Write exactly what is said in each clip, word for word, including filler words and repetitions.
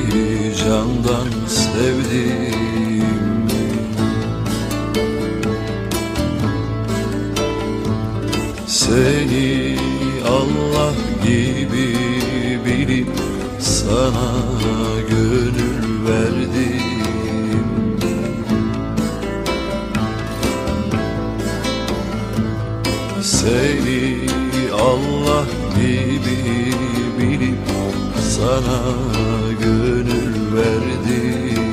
candan sevdim. Seni Allah gibi bilip sana gönül verdim. Seni Allah gibi bilip sana gönül verdim.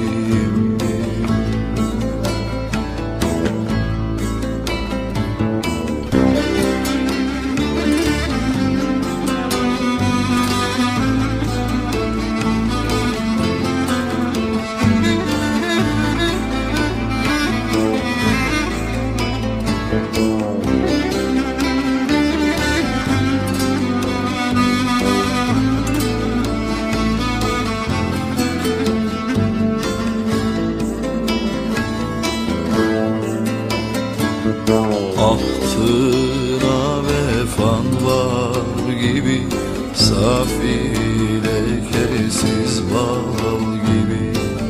Ahtına vefan var gibi, safi lekesiz bal gibi.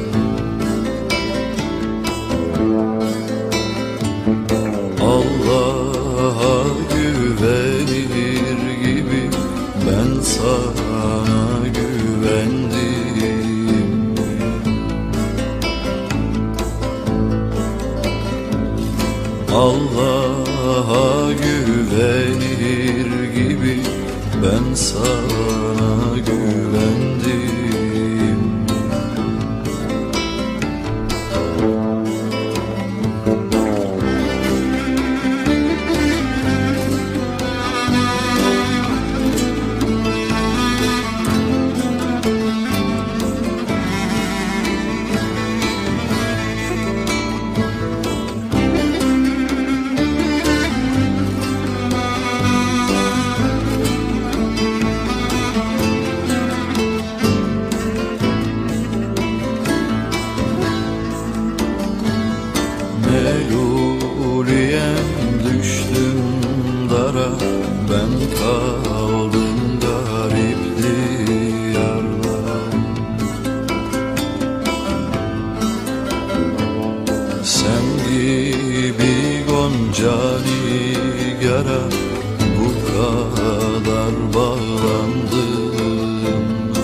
Allah'a güvenir gibi ben sana güvendim. Allah'a güvenir gibi ben sana güvendim. Meluliyem düştüm dara, ben kaldım garip diyarda. Sen gibi gonca nigara bu kadar bağlandım.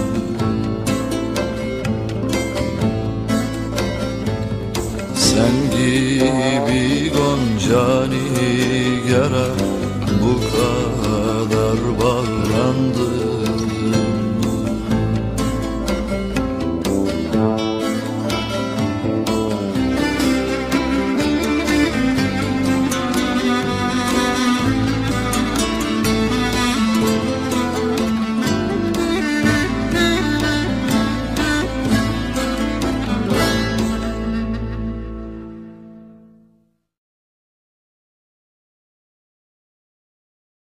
Sen gibi gonca nigara bu kadar